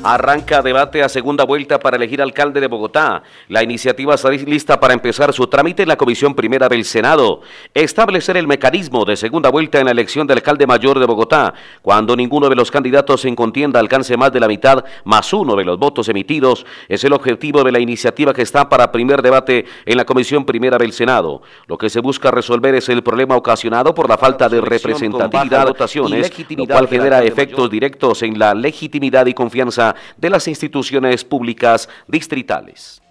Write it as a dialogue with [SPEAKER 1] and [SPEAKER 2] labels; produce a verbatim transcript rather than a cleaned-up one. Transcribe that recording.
[SPEAKER 1] Arranca debate a segunda vuelta para elegir alcalde de Bogotá. La iniciativa está lista para empezar su trámite en la Comisión Primera del Senado. Establecer el mecanismo de segunda vuelta en la elección del alcalde mayor de Bogotá, cuando ninguno de los candidatos en contienda alcance más de la mitad más uno de los votos emitidos, es el objetivo de la iniciativa que está para primer debate en la Comisión Primera del Senado. Lo que se busca resolver es el problema ocasionado por la falta de representatividad, votaciones, lo cual genera efectos directos en la legitimidad y confianza de las instituciones públicas distritales.